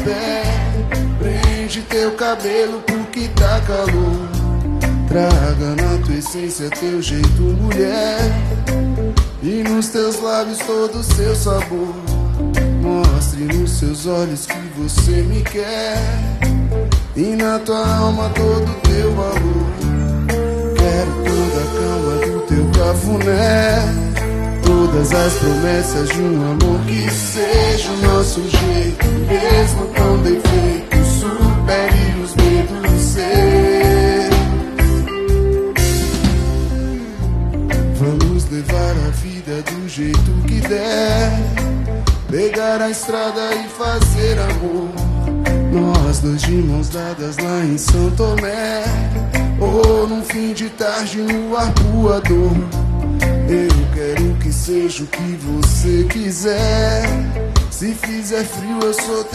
pé. Prende teu cabelo porque tá calor. Traga na tua essência teu jeito, mulher, e nos teus lábios todo o seu sabor. Mostre nos seus olhos que você me quer, e na tua alma todo o teu valor. Quero toda a calma do teu cafuné, todas as promessas de um amor que seja o nosso jeito, mesmo com defeito, supere os medos seus. Vamos levar a vida do jeito que der, pegar a estrada e fazer amor, nós dois de mãos dadas lá em São Tomé, ou num fim de tarde no arpoador. Eu quero que seja o que você quiser, se fizer frio eu sou